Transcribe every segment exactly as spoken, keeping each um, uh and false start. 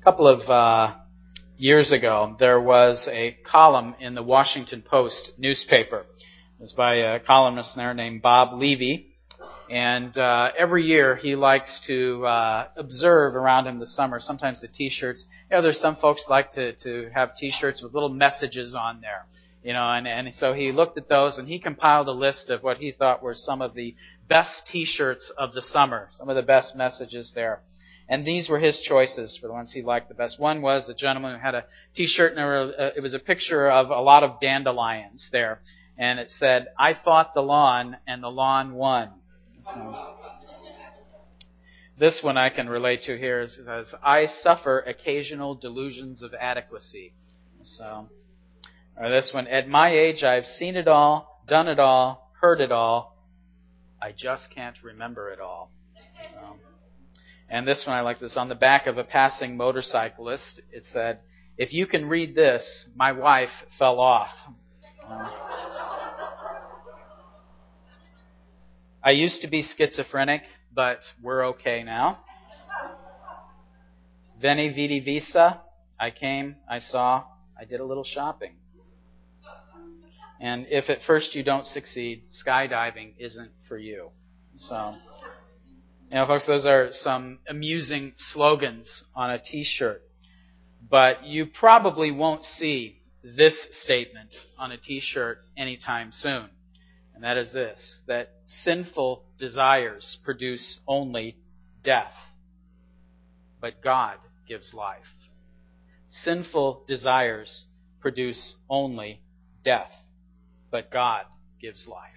couple of uh, years ago, there was a column in the Washington Post newspaper. It was by a columnist there named Bob Levy. And uh, every year he likes to uh, observe around him the summer, sometimes the T-shirts. You know, there's some folks like to, to have T-shirts with little messages on there. You know, and, and so he looked at those and he compiled a list of what he thought were some of the best T-shirts of the summer, some of the best messages there. And these were his choices for the ones he liked the best. One was a gentleman who had a T-shirt, and there were, uh, it was a picture of a lot of dandelions there. And it said, "I fought the lawn, and the lawn won." So, this one I can relate to here. It says, "I suffer occasional delusions of adequacy." So, or this one, "At my age, I've seen it all, done it all, heard it all. I just can't remember it all." So, and this one, I like this. On the back of a passing motorcyclist, it said, "If you can read this, my wife fell off." Uh, I used to be schizophrenic, but we're okay now. Veni vidi visa. I came, I saw, I did a little shopping. And if at first you don't succeed, skydiving isn't for you. So, you know, folks, those are some amusing slogans on a T-shirt. But you probably won't see this statement on a T-shirt anytime soon. And that is this, that sinful desires produce only death, but God gives life. Sinful desires produce only death, but God gives life.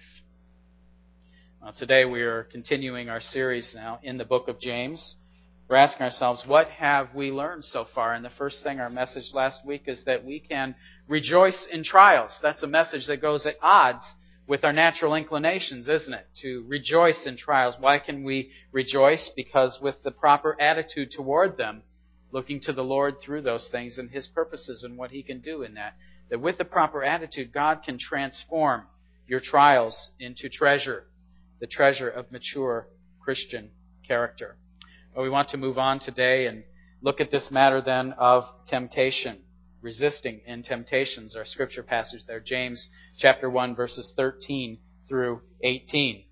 Well, today we are continuing our series now in the book of James. We're asking ourselves, what have we learned so far? And the first thing, our message last week, is that we can rejoice in trials. That's a message that goes at odds with our natural inclinations, isn't it? To rejoice in trials. Why can we rejoice? Because with the proper attitude toward them, looking to the Lord through those things and His purposes and what He can do in that, that with the proper attitude, God can transform your trials into treasure, the treasure of mature Christian character. Well, we want to move on today and look at this matter then of temptation. Resisting in temptations, our scripture passage there, James chapter one, verses thirteen through eighteen.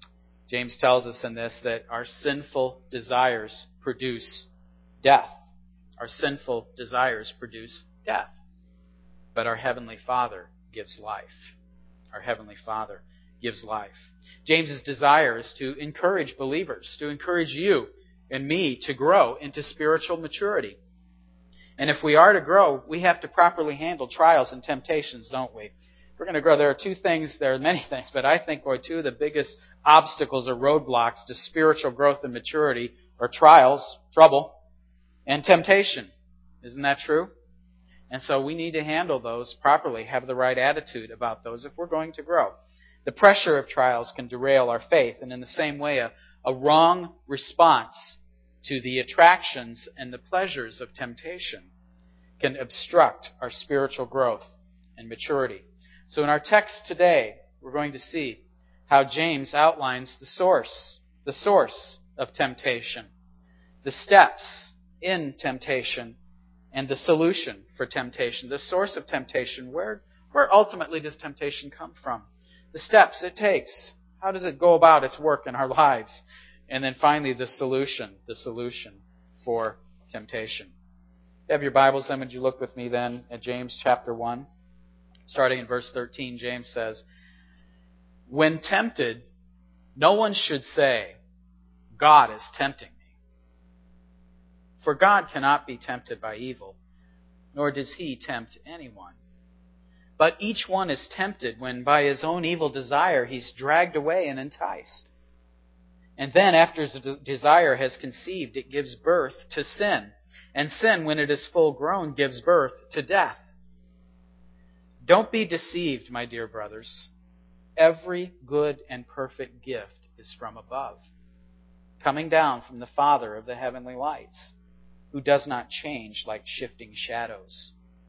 James tells us in this that our sinful desires produce death. Our sinful desires produce death. But our Heavenly Father gives life. Our Heavenly Father gives life. James's desire is to encourage believers, to encourage you and me to grow into spiritual maturity. And if we are to grow, we have to properly handle trials and temptations, don't we? If we're going to grow, there are two things, there are many things, but I think, boy, two of the biggest obstacles or roadblocks to spiritual growth and maturity are trials, trouble, and temptation. Isn't that true? And so we need to handle those properly, have the right attitude about those if we're going to grow. The pressure of trials can derail our faith, and in the same way, a, a wrong response to the attractions and the pleasures of temptation can obstruct our spiritual growth and maturity. So in our text today, we're going to see how James outlines the source, the source of temptation, the steps in temptation, and the solution for temptation. The source of temptation, where, where ultimately does temptation come from? The steps it takes. How does it go about its work in our lives? And then finally, the solution, the solution for temptation. If you have your Bibles, then would you look with me then at James chapter one? Starting in verse thirteen, James says, "When tempted, no one should say, 'God is tempting me.' For God cannot be tempted by evil, nor does He tempt anyone. But each one is tempted when by his own evil desire he's dragged away and enticed. And then after his desire has conceived, it gives birth to sin. And sin, when it is full grown, gives birth to death. Don't be deceived, my dear brothers. Every good and perfect gift is from above, coming down from the Father of the heavenly lights, who does not change like shifting shadows.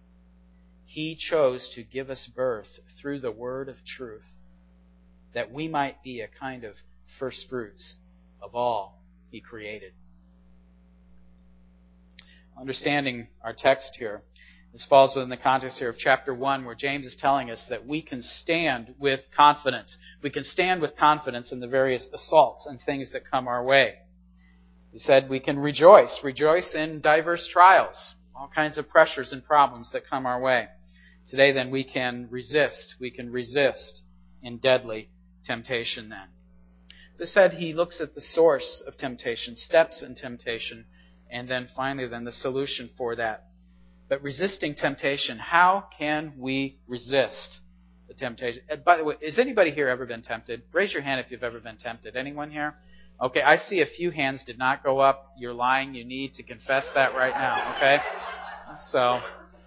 He chose to give us birth through the word of truth, that we might be a kind of first fruits of all He created." understanding our text here. This falls within the context here of chapter one, where James is telling us that we can stand with confidence. We can stand with confidence in the various assaults and things that come our way. He said we can rejoice, rejoice in diverse trials, all kinds of pressures and problems that come our way. Today, then, we can resist. We can resist in deadly temptation, then. As I said, he looks at the source of temptation, steps in temptation, and then finally, then, the solution for that. But resisting temptation, how can we resist the temptation? By the way, has anybody here ever been tempted? Raise your hand if you've ever been tempted. Anyone here? Okay, I see a few hands did not go up. You're lying. You need to confess that right now, okay? So,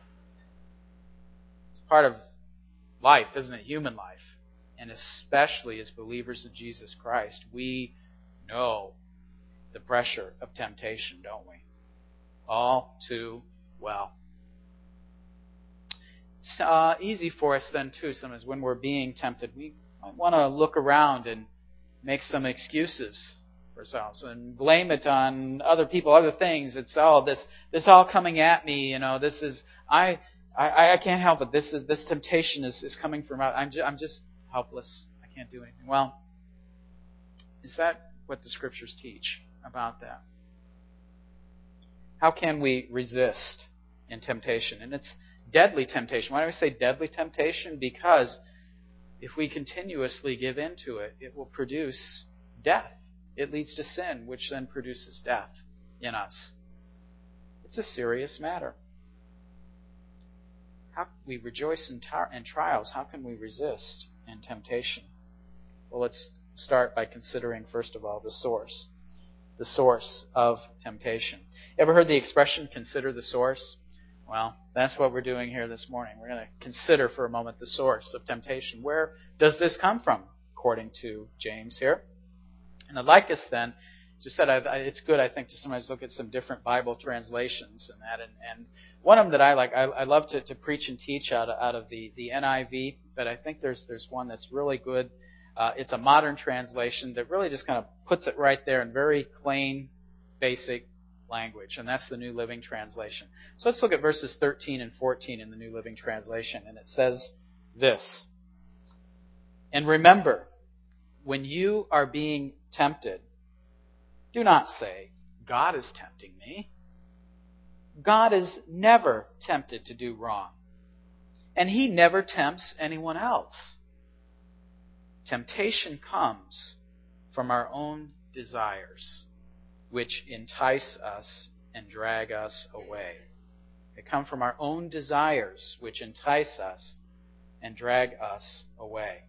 it's part of life, isn't it? Human life. And especially as believers in Jesus Christ, we know the pressure of temptation, don't we? All too well. It's uh, easy for us then, too, sometimes when we're being tempted. We might want to look around and make some excuses for ourselves and blame it on other people, other things. It's all this, this all coming at me. You know, this is I, I, I can't help it. This is this temptation is, is coming from out. I'm just, I'm just helpless. I can't do anything. Well, is that what the Scriptures teach about that? How can we resist in temptation? And it's deadly temptation. Why do I say deadly temptation? Because if we continuously give in to it, it will produce death. It leads to sin, which then produces death in us. It's a serious matter. How can we rejoice in, tar- in trials? How can we resist in temptation? Well, let's start by considering, first of all, the source. The source of temptation. Ever heard the expression, consider the source? Well, that's what we're doing here this morning. We're going to consider for a moment the source of temptation. Where does this come from, according to James here? And I'd like us then, as I said, I, it's good, I think, to sometimes look at some different Bible translations and that. And, and one of them that I like, I, I love to, to preach and teach out of, out of the, the N I V, but I think there's there's one that's really good. Uh, it's a modern translation that really just kind of puts it right there in very plain, basic language, and that's the New Living Translation. So let's look at verses thirteen and fourteen in the New Living Translation, and it says this: "And remember, when you are being tempted, do not say, 'God is tempting me.' God is never tempted to do wrong, and He never tempts anyone else. Temptation comes from our own desires, which entice us and drag us away." They come from our own desires, which entice us and drag us away.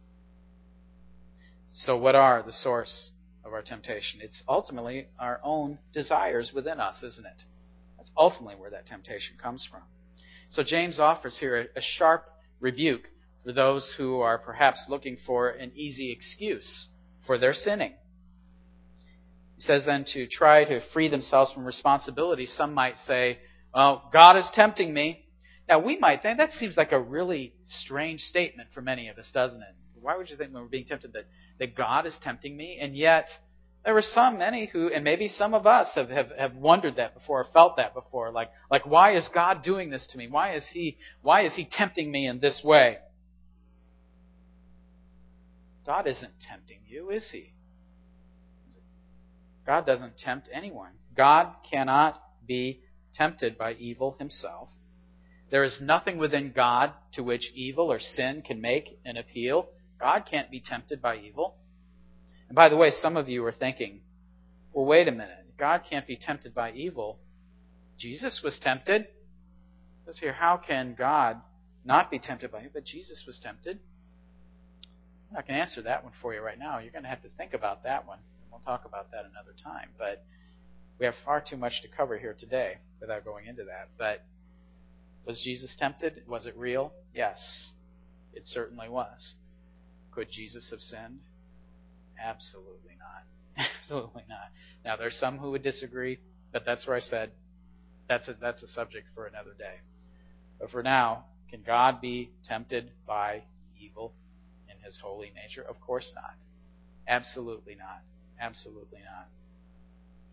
So what are the source of our temptation? It's ultimately our own desires within us, isn't it? That's ultimately where that temptation comes from. So James offers here a, a sharp rebuke for those who are perhaps looking for an easy excuse for their sinning. He says then to try to free themselves from responsibility, some might say, well, God is tempting me. Now we might think that seems like a really strange statement for many of us, doesn't it? Why would you think when we're being tempted that, that God is tempting me? And yet there were some, many who, and maybe some of us have, have, have wondered that before, or felt that before. Like, like why is God doing this to me? Why is He, why is He tempting me in this way? God isn't tempting you, is He? God doesn't tempt anyone. God cannot be tempted by evil Himself. There is nothing within God to which evil or sin can make an appeal. God can't be tempted by evil. And by the way, some of you are thinking, well, wait a minute. God can't be tempted by evil. Jesus was tempted. It says here, how can God not be tempted by evil? But Jesus was tempted. I'm not going to answer that one for you right now. You're going to have to think about that one. We'll talk about that another time. But we have far too much to cover here today without going into that. But was Jesus tempted? Was it real? Yes, it certainly was. Could Jesus have sinned? Absolutely not. Absolutely not. Now, there's some who would disagree, but that's where I said that's a, that's a subject for another day. But for now, can God be tempted by evil in His holy nature? Of course not. Absolutely not. Absolutely not.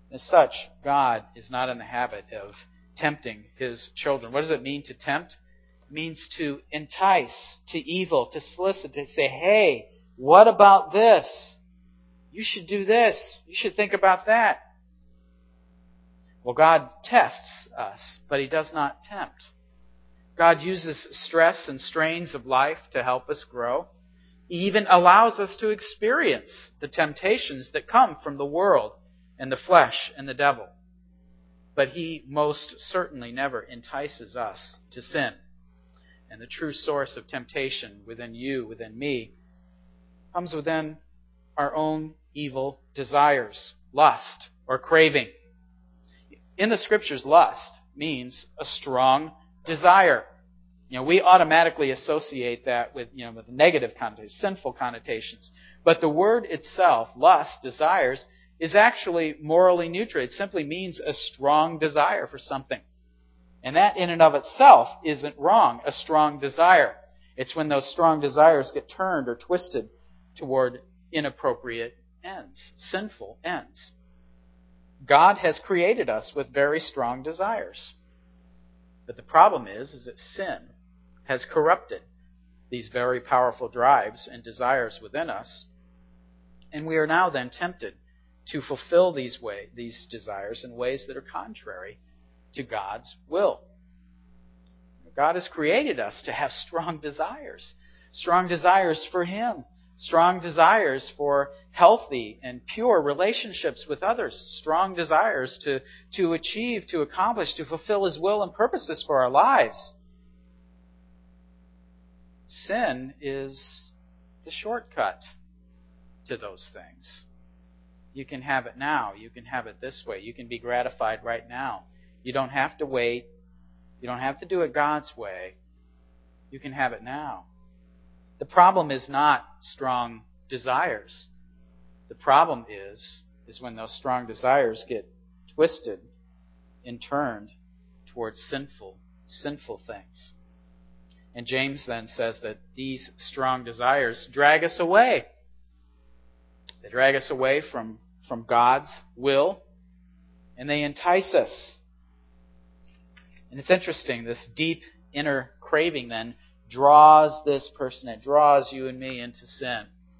As such, God is not in the habit of tempting His children. What does it mean to tempt? It means to entice to evil, to solicit, to say, hey, what about this? You should do this. You should think about that. Well, God tests us, but He does not tempt. God uses stress and strains of life to help us grow. He even allows us to experience the temptations that come from the world and the flesh and the devil. But He most certainly never entices us to sin. And the true source of temptation within you, within me, comes within our own evil desires, lust, or craving. In the Scriptures, lust means a strong desire. You know, we automatically associate that with, you know, with negative connotations, sinful connotations. But the word itself, lust, desires, is actually morally neutral. It simply means a strong desire for something. And that in and of itself isn't wrong, a strong desire. It's when those strong desires get turned or twisted toward inappropriate ends, sinful ends. God has created us with very strong desires. But the problem is, is that sin has corrupted these very powerful drives and desires within us. And we are now then tempted to fulfill these way, these desires in ways that are contrary to God's will. God has created us to have strong desires. Strong desires for Him. Strong desires for healthy and pure relationships with others. Strong desires to, to achieve, to accomplish, to fulfill His will and purposes for our lives. Sin is the shortcut to those things. You can have it now. You can have it this way. You can be gratified right now. You don't have to wait. You don't have to do it God's way. You can have it now. The problem is not strong desires. The problem is, is when those strong desires get twisted and turned towards sinful, sinful things. And James then says that these strong desires drag us away. They drag us away from, from God's will, and they entice us. And it's interesting, this deep inner craving then draws this person, it draws you and me into sin.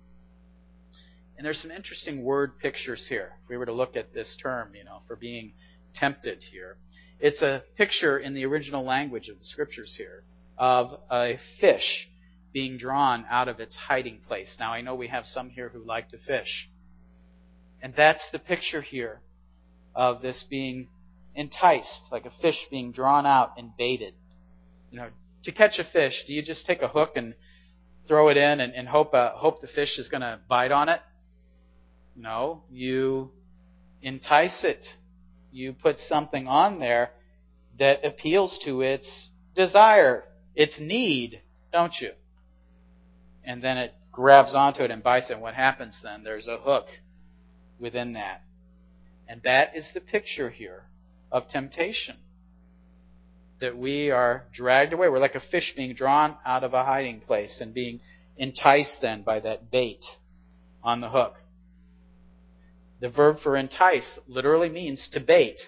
And there's some interesting word pictures here. If we were to look at this term, you know, for being tempted here. It's a picture in the original language of the Scriptures here of a fish being drawn out of its hiding place. Now, I know we have some here who like to fish. And that's the picture here of this being enticed, like a fish being drawn out and baited. You know, to catch a fish, do you just take a hook and throw it in and, and hope uh, hope the fish is going to bite on it? No, you entice it. You put something on there that appeals to its desire, its need, don't you? And then it grabs onto it and bites it. And what happens then? There's a hook within that. And that is the picture here of temptation. That we are dragged away. We're like a fish being drawn out of a hiding place and being enticed then by that bait on the hook. The verb for entice literally means to bait.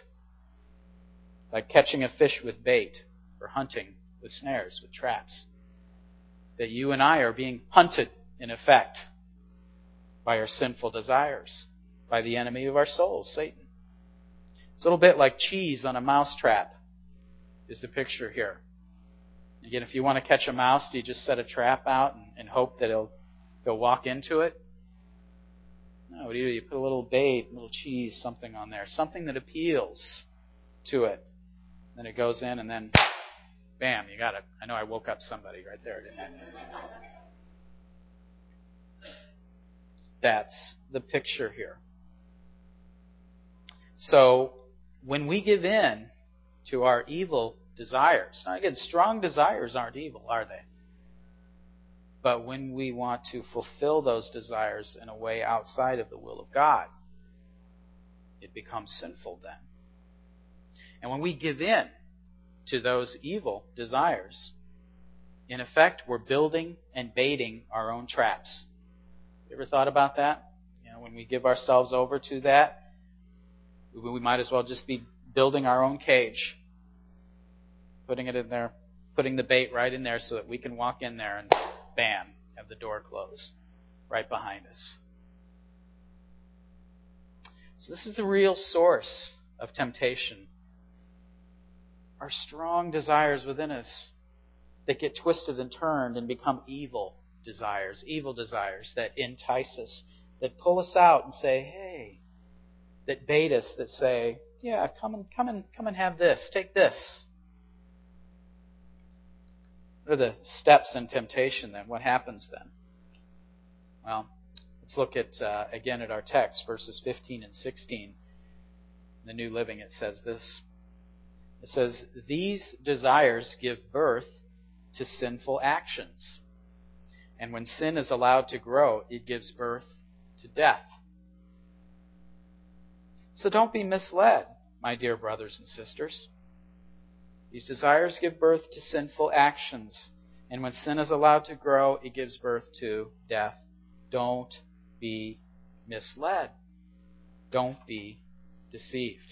Like catching a fish with bait or hunting with snares, with traps. That you and I are being hunted, in effect, by our sinful desires, by the enemy of our souls, Satan. It's a little bit like cheese on a mouse trap, is the picture here. Again, if you want to catch a mouse, do you just set a trap out and, and hope that it'll, it'll walk into it? No, what do you do? You put a little bait, a little cheese, something on there, something that appeals to it. Then it goes in and then, bam, you got it. I know I woke up somebody right there, didn't I? That's the picture here. So, when we give in to our evil desires, now again, strong desires aren't evil, are they? But when we want to fulfill those desires in a way outside of the will of God, it becomes sinful then. And when we give in to those evil desires, in effect, we're building and baiting our own traps. You ever thought about that? You know, when we give ourselves over to that, We might as well just be building our own cage, putting it in there, putting the bait right in there so that we can walk in there and bam, have the door closed right behind us. So this is the real source of temptation. Our strong desires within us that get twisted and turned and become evil desires, evil desires that entice us, that pull us out and say, hey, that bait us, that say, yeah, come and come and come and have this, take this. What are the steps in temptation then? What happens then? Well, let's look at uh, again at our text, verses fifteen and sixteen. In the New Living, it says this. It says, these desires give birth to sinful actions. And when sin is allowed to grow, it gives birth to death. So don't be misled, my dear brothers and sisters. These desires give birth to sinful actions. And when sin is allowed to grow, it gives birth to death. Don't be misled. Don't be deceived.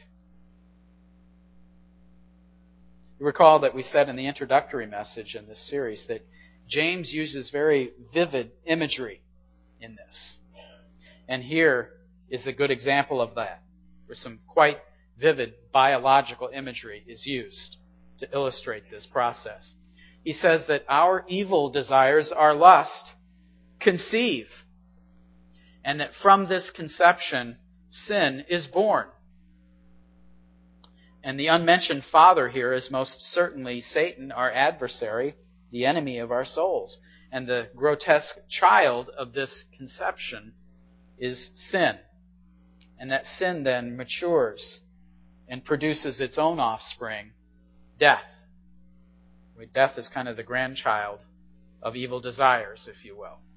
You recall that we said in the introductory message in this series that James uses very vivid imagery in this. And here is a good example of that, where some quite vivid biological imagery is used to illustrate this process. He says that our evil desires, our lust, conceive, and that from this conception, sin is born. And the unmentioned father here is most certainly Satan, our adversary, the enemy of our souls. And the grotesque child of this conception is sin. And that sin then matures and produces its own offspring, death. Death is kind of the grandchild of evil desires, if you will.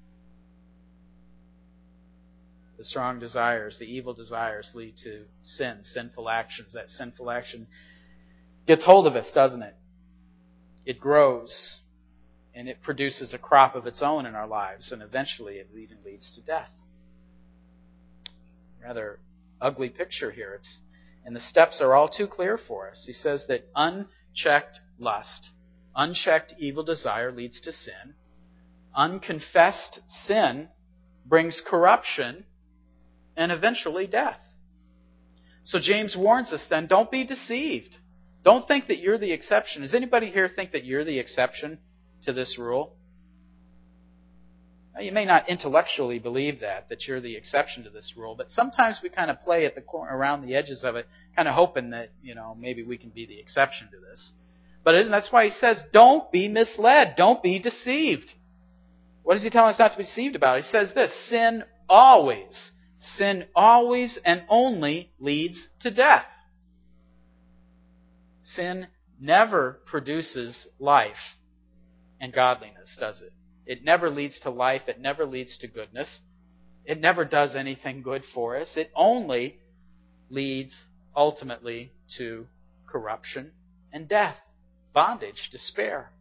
The strong desires, the evil desires lead to sin, sinful actions. That sinful action gets hold of us, doesn't it? It grows, and it produces a crop of its own in our lives, and eventually it even leads to death. Rather ugly picture here. It's, and the steps are all too clear for us. He says that unchecked lust, unchecked evil desire leads to sin. Unconfessed sin brings corruption and eventually death. So James warns us then, don't be deceived. Don't think that you're the exception. Does anybody here think that you're the exception to this rule? Now, you may not intellectually believe that, that you're the exception to this rule, but sometimes we kind of play at the corner, around the edges of it, kind of hoping that, you know, maybe we can be the exception to this. But isn't that's why he says, don't be misled. Don't be deceived. What does he tell us not to be deceived about? He says this, sin always, sin always and only leads to death. Sin never produces life and godliness, does it? It never leads to life. It never leads to goodness. It never does anything good for us. It only leads ultimately to corruption and death, bondage, despair.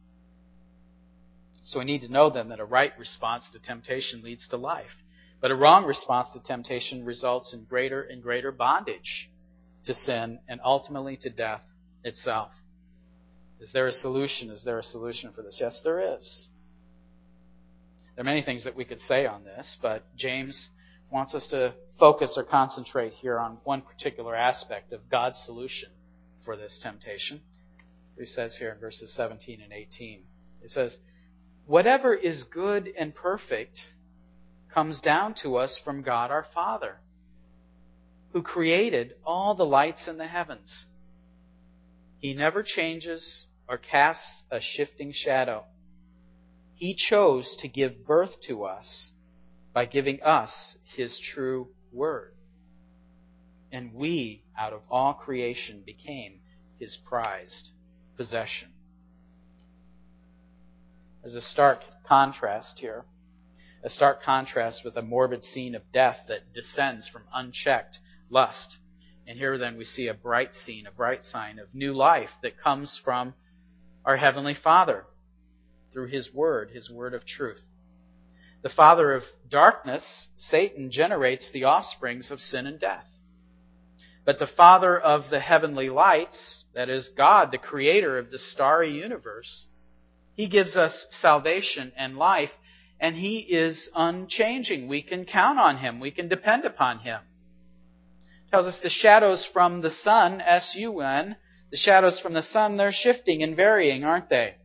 So we need to know then that a right response to temptation leads to life. But a wrong response to temptation results in greater and greater bondage to sin and ultimately to death itself. Is there a solution? Is there a solution for this? Yes, there is. There are many things that we could say on this, but James wants us to focus or concentrate here on one particular aspect of God's solution for this temptation. He says here in verses seventeen and eighteen, he says, whatever is good and perfect comes down to us from God our Father, who created all the lights in the heavens. He never changes or casts a shifting shadow. He chose to give birth to us by giving us His true word. And we, out of all creation, became His prized possession. There's a stark contrast here. A stark contrast with a morbid scene of death that descends from unchecked lust. And here then we see a bright scene, a bright sign of new life that comes from our Heavenly Father through His Word, His Word of truth. The father of darkness, Satan, generates the offsprings of sin and death. But the Father of the heavenly lights, that is God, the creator of the starry universe, He gives us salvation and life, and He is unchanging. We can count on Him. We can depend upon Him. It tells us the shadows from the sun, S U N, the shadows from the sun, they're shifting and varying, aren't they?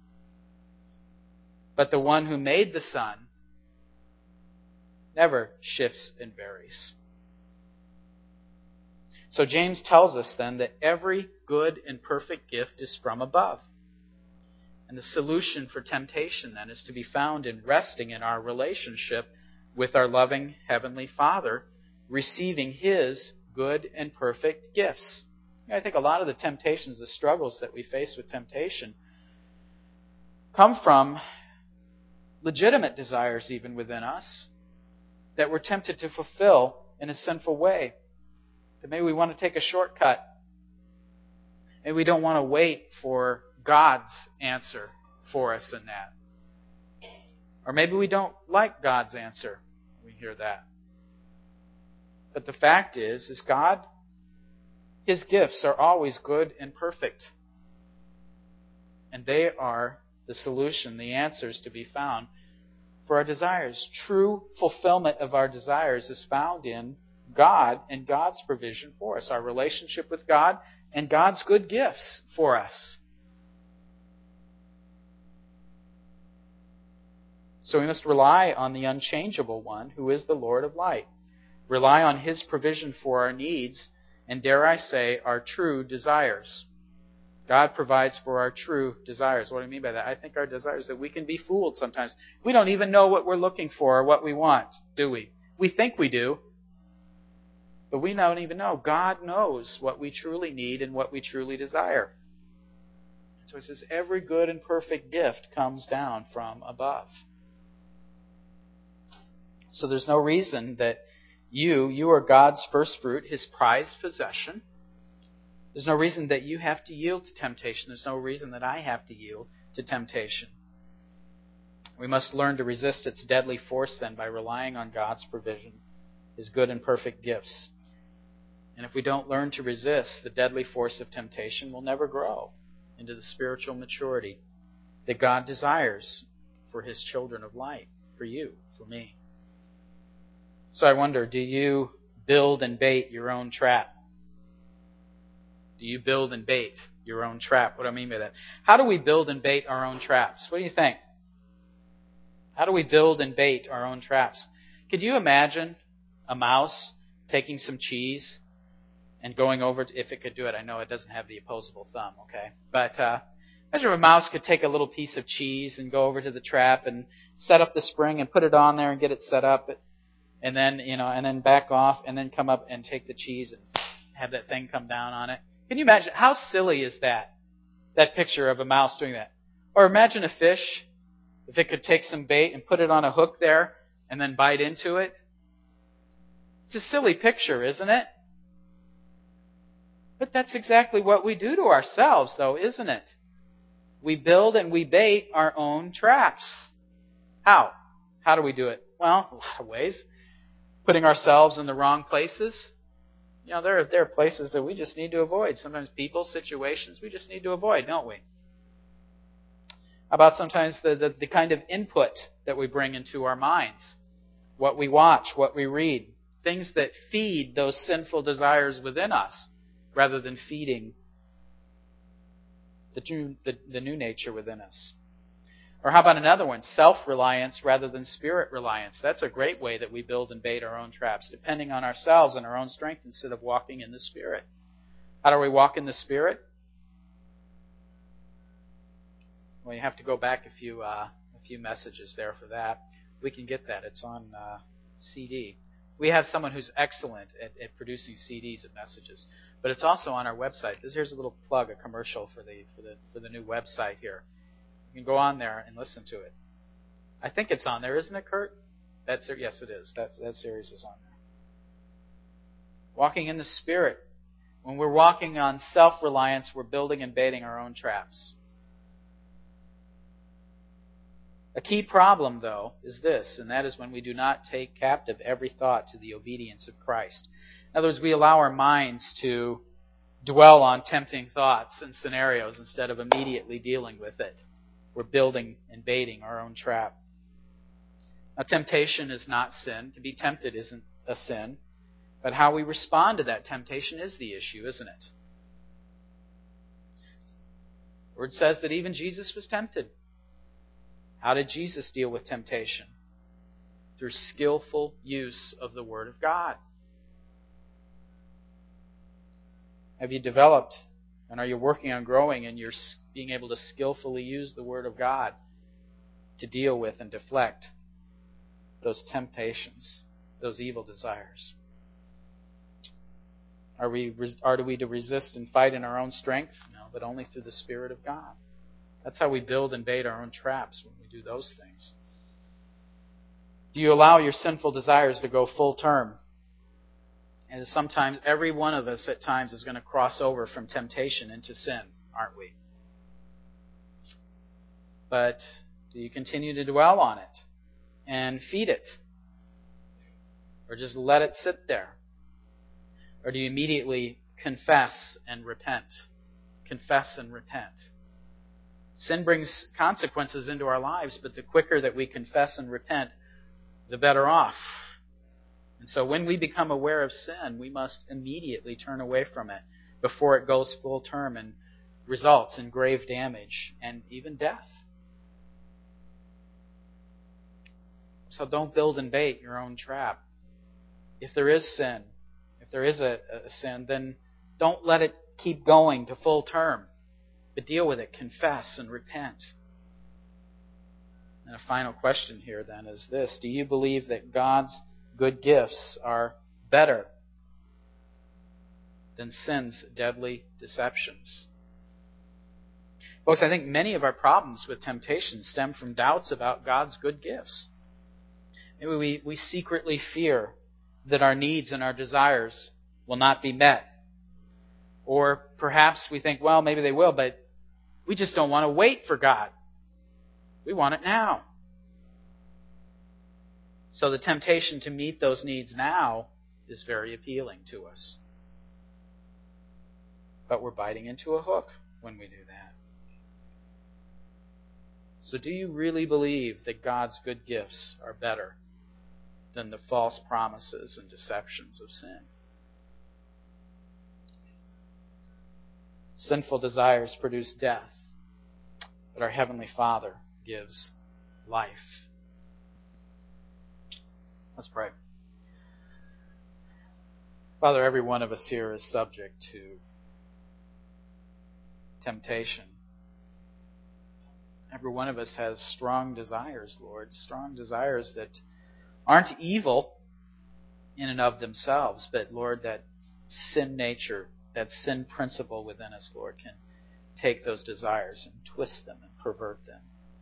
But the one who made the sun never shifts and varies. So James tells us then that every good and perfect gift is from above. And the solution for temptation then is to be found in resting in our relationship with our loving Heavenly Father, receiving His good and perfect gifts. I think a lot of the temptations, the struggles that we face with temptation, come from legitimate desires even within us that we're tempted to fulfill in a sinful way. That maybe we want to take a shortcut. And we don't want to wait for God's answer for us in that. Or maybe we don't like God's answer. We hear that. But the fact is, is God, His gifts are always good and perfect. And they are the solution, the answers to be found for our desires. True fulfillment of our desires is found in God and God's provision for us, our relationship with God and God's good gifts for us. So we must rely on the unchangeable One who is the Lord of light. Rely on His provision for our needs and, dare I say, our true desires. God provides for our true desires. What do I mean by that? I think our desires that we can be fooled sometimes. We don't even know what we're looking for or what we want, do we? We think we do. But we don't even know. God knows what we truly need and what we truly desire. So He says, every good and perfect gift comes down from above. So there's no reason that you, you are God's first fruit, His prized possession. There's no reason that you have to yield to temptation. There's no reason that I have to yield to temptation. We must learn to resist its deadly force then by relying on God's provision, His good and perfect gifts. And if we don't learn to resist the deadly force of temptation, we'll never grow into the spiritual maturity that God desires for His children of light, for you, for me. So I wonder, do you build and bait your own trap? Do you build and bait your own trap? What do I mean by that? How do we build and bait our own traps? What do you think? How do we build and bait our own traps? Could you imagine a mouse taking some cheese and going over to, if it could do it, I know it doesn't have the opposable thumb, okay? But uh, imagine if a mouse could take a little piece of cheese and go over to the trap and set up the spring and put it on there and get it set up, and then, you know, and then back off and then come up and take the cheese and have that thing come down on it. Can you imagine? How silly is that? That picture of a mouse doing that. Or imagine a fish, if it could take some bait and put it on a hook there and then bite into it. It's a silly picture, isn't it? But that's exactly what we do to ourselves, though, isn't it? We build and we bait our own traps. How? How do we do it? Well, a lot of ways. Putting ourselves in the wrong places. You know, there are, there are places that we just need to avoid. Sometimes people, situations we just need to avoid, don't we? How about sometimes the, the, the kind of input that we bring into our minds? What we watch, what we read. Things that feed those sinful desires within us rather than feeding the new, the, the new nature within us. Or how about another one? Self-reliance rather than spirit-reliance. That's a great way that we build and bait our own traps, depending on ourselves and our own strength instead of walking in the Spirit. How do we walk in the Spirit? Well, you have to go back a few uh, a few messages there for that. We can get that. It's on uh, C D. We have someone who's excellent at, at producing C Ds of messages, but it's also on our website. Here's a little plug, a commercial for the for the for the new website here. You can go on there and listen to it. I think it's on there, isn't it, Kurt? That's yes, it is. That's, that series is on there. Walking in the Spirit. When we're walking on self-reliance, we're building and baiting our own traps. A key problem, though, is this, and that is when we do not take captive every thought to the obedience of Christ. In other words, we allow our minds to dwell on tempting thoughts and scenarios instead of immediately dealing with it. We're building and baiting our own trap. Now, temptation is not sin. To be tempted isn't a sin. But how we respond to that temptation is the issue, isn't it? The Word says that even Jesus was tempted. How did Jesus deal with temptation? Through skillful use of the Word of God. Have you developed, and are you working on growing in your being able to skillfully use the Word of God to deal with and deflect those temptations, those evil desires? Are we are we to resist and fight in our own strength? No, but only through the Spirit of God. That's how we build and bait our own traps, when we do those things. Do you allow your sinful desires to go full term? And sometimes every one of us at times is going to cross over from temptation into sin, aren't we? But do you continue to dwell on it and feed it? Or just let it sit there? Or do you immediately confess and repent? Confess and repent. Sin brings consequences into our lives, but the quicker that we confess and repent, the better off. And so when we become aware of sin, we must immediately turn away from it before it goes full term and results in grave damage and even death. So don't build and bait your own trap. If there is sin, if there is a, a sin, then don't let it keep going to full term, but deal with it, confess and repent. And a final question here then is this: do you believe that God's good gifts are better than sin's deadly deceptions? Folks, I think many of our problems with temptation stem from doubts about God's good gifts. Maybe we, we secretly fear that our needs and our desires will not be met. Or perhaps we think, well, maybe they will, but we just don't want to wait for God. We want it now. So the temptation to meet those needs now is very appealing to us. But we're biting into a hook when we do that. So do you really believe that God's good gifts are better than the false promises and deceptions of sin? Sinful desires produce death, but our Heavenly Father gives life. Let's pray. Father, every one of us here is subject to temptation. Every one of us has strong desires, Lord, strong desires that aren't evil in and of themselves, but, Lord, that sin nature, that sin principle within us, Lord, can take those desires and twist them and pervert them.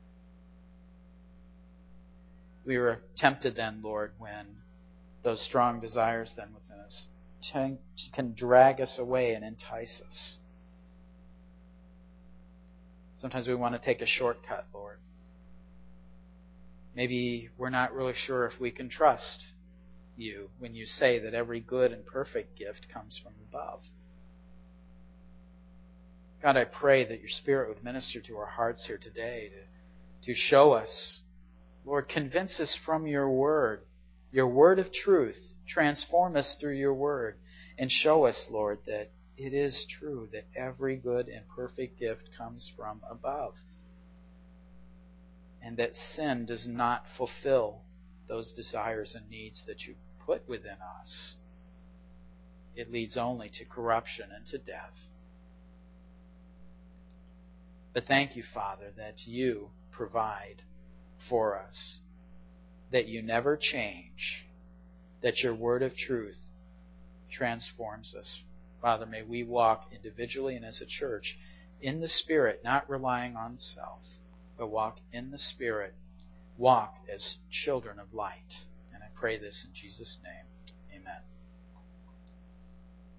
We were tempted then, Lord, when those strong desires then within us can drag us away and entice us. Sometimes we want to take a shortcut, Lord. Maybe we're not really sure if we can trust you when you say that every good and perfect gift comes from above. God, I pray that your Spirit would minister to our hearts here today to, to show us, Lord, convince us from your word, your word of truth. Transform us through your word and show us, Lord, that it is true that every good and perfect gift comes from above. And that sin does not fulfill those desires and needs that you put within us. It leads only to corruption and to death. But thank you, Father, that you provide for us, that you never change, that your word of truth transforms us. Father, may we walk individually and as a church in the Spirit, not relying on self, but walk in the Spirit, walk as children of light. And I pray this in Jesus' name. Amen.